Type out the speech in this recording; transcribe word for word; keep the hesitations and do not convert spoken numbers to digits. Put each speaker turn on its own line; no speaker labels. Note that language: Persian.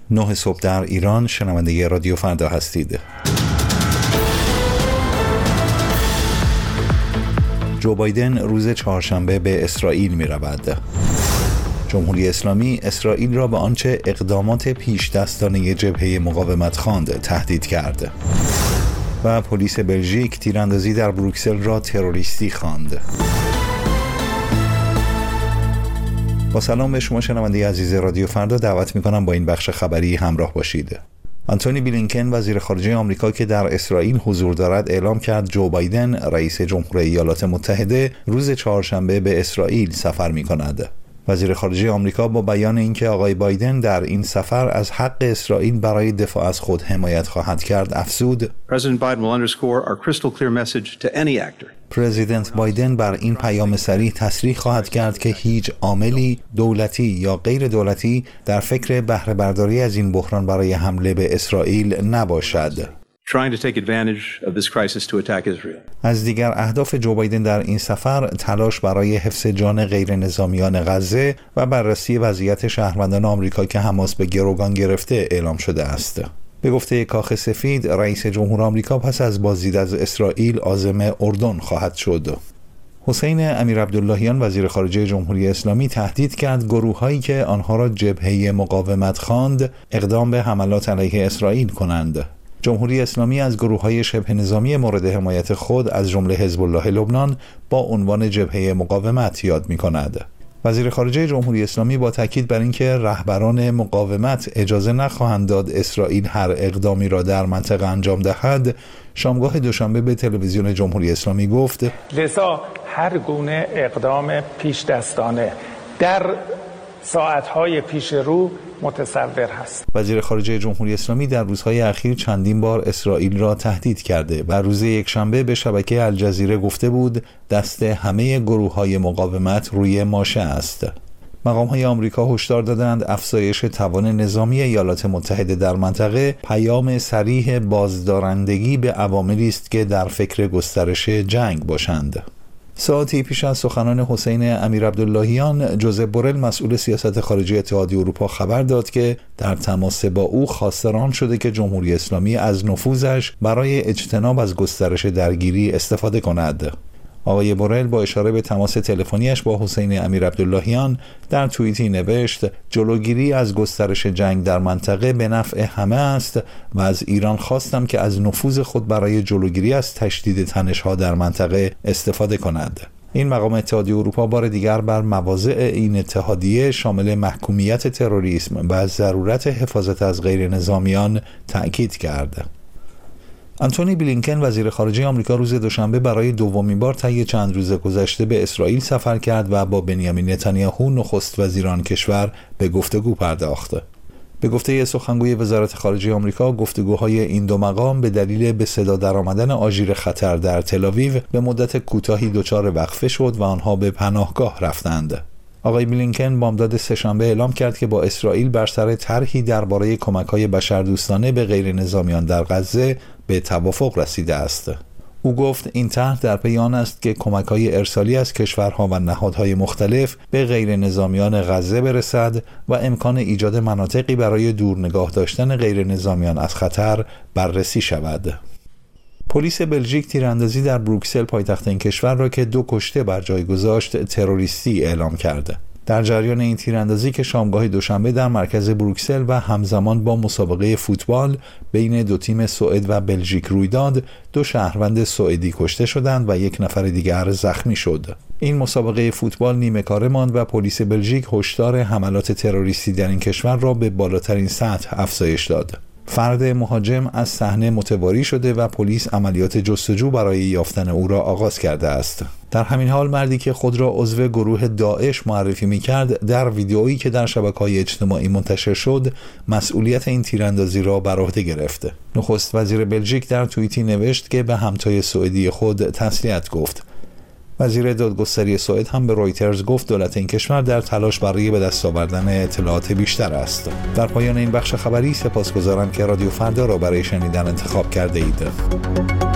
نه صبح در ایران. شنونده رادیو فردا هستید. جو بایدن روز چهارشنبه به اسرائیل می رود. جمهوری اسلامی اسرائیل را به آنچه اقدامات پیش دستانه جبهه مقاومت خواند تهدید کرد و پلیس بلژیک تیراندازی در بروکسل را تروریستی خواند. با سلام به شما شنونده عزیز رادیو فردا، دعوت می‌کنم با این بخش خبری همراه باشید. آنتونی بلینکن وزیر خارجه آمریکا که در اسرائیل حضور دارد اعلام کرد جو بایدن رئیس جمهور ایالات متحده روز چهارشنبه به اسرائیل سفر می‌کند. وزیر خارجه آمریکا با بیان اینکه آقای بایدن در این سفر از حق اسرائیل برای دفاع از خود حمایت خواهد کرد افزود: پرزیدنت بایدن بر این پیام صریح تصریح خواهد کرد که هیچ عاملی دولتی یا غیر دولتی در فکر بهره برداری از این بحران برای حمله به اسرائیل نباشد.
trying to take advantage of this crisis to attack Israel.
از دیگر اهداف جو بایدن در این سفر تلاش برای حفظ جان غیر نظامیان غزه و بررسی وضعیت شهروندان آمریکا که حماس به گروگان گرفته اعلام شده است. به گفته کاخ سفید، رئیس جمهور آمریکا پس از بازدید از اسرائیل عازم اردن خواهد شد. حسین امیرعبداللهیان وزیر خارجه جمهوری اسلامی تهدید کرد گروه‌هایی که آنها را جبهه مقاومت خواند اقدام به حملات علیه اسرائیل کنند. جمهوری اسلامی از گروه‌های شبه نظامی مورد حمایت خود از جمله حزب الله لبنان با عنوان جبهه مقاومت یاد می‌کند. وزیر خارجه جمهوری اسلامی با تاکید بر اینکه رهبران مقاومت اجازه نخواهند داد اسرائیل هر اقدامی را در منطقه انجام دهد، شامگاه دوشنبه به تلویزیون جمهوری اسلامی گفت:
لذا هر گونه اقدام پیش دستانه در ساعت‌های پیش رو متصور هست.
وزیر خارجه جمهوری اسلامی در روزهای اخیر چندین بار اسرائیل را تهدید کرده و روز یکشنبه به شبکه الجزیره گفته بود دست همه گروه‌های مقاومت روی ماشه است. مقام‌های آمریکا هشدار دادند افزایش توان نظامی ایالات متحده در منطقه پیام صریح بازدارندگی به عواملی است که در فکر گسترش جنگ باشند. ساعتی پیش از سخنان حسین امیرعبداللهیان، جوزپ بورل مسئول سیاست خارجی اتحادیه اروپا خبر داد که در تماس با او خواستار شده که جمهوری اسلامی از نفوذش برای اجتناب از گسترش درگیری استفاده کند. آقای بورل با اشاره به تماس تلفنیش با حسین امیرعبداللهیان در توییتی نوشت: جلوگیری از گسترش جنگ در منطقه به نفع همه است و از ایران خواستم که از نفوذ خود برای جلوگیری از تشدید تنش‌ها در منطقه استفاده کند. این مقام اتحادیه اروپا بار دیگر بر مواضع این اتحادیه شامل محکومیت تروریسم و ضرورت حفاظت از غیر نظامیان تأکید کرد. آنتونی بلینکن وزیر خارجه آمریکا روز دوشنبه برای دومین بار طی چند روز گذشته به اسرائیل سفر کرد و با بنیامین نتانیاهو نخست وزیر آن کشور به گفتگو پرداخت. به گفته سخنگوی وزارت خارجه آمریکا، گفتگوهای این دو مقام به دلیل به صدا درآمدن آژیر خطر در تل‌آویو به مدت کوتاهی دچار وقفه شد و آنها به پناهگاه رفتند. آقای بلینکن بامداد سه‌شنبه اعلام کرد که با اسرائیل بر سر طرحی درباره کمک‌های بشردوستانه به غیر نظامیان در غزه به توافق رسیده است. او گفت این طرح در پی آن است که کمک‌های ارسالی از کشورها و نهادهای مختلف به غیر نظامیان غزه برسد و امکان ایجاد مناطقی برای دور نگاه داشتن غیر نظامیان از خطر بررسی شود. پلیس بلژیک تیراندازی در بروکسل پایتخت این کشور را که دو کشته بر جای گذاشت تروریستی اعلام کرده. در جریان این تیراندازی که شامگاه دوشنبه در مرکز بروکسل و همزمان با مسابقه فوتبال بین دو تیم سوئد و بلژیک روی داد، دو شهروند سوئدی کشته شدند و یک نفر دیگر زخمی شد. این مسابقه فوتبال نیمه کاره ماند و پلیس بلژیک هشدار حملات تروریستی در این کشور را به بالاترین سطح افزایش داد. فرد مهاجم از صحنه متواری شده و پلیس عملیات جستجو برای یافتن او را آغاز کرده است. در همین حال مردی که خود را عضو گروه داعش معرفی می‌کرد در ویدئویی که در شبکه‌های اجتماعی منتشر شد مسئولیت این تیراندازی را بر عهده گرفت. نخست وزیر بلژیک در توییتی نوشت که به همتای سوئدی خود تسلیت گفت. وزیر دادگستری سوئد هم به رویترز گفت دولت این کشور در تلاش برای به دست آوردن اطلاعات بیشتر است. در پایان این بخش خبری سپاسگزارم که رادیو فردا را برای شنیدن انتخاب کرده اید.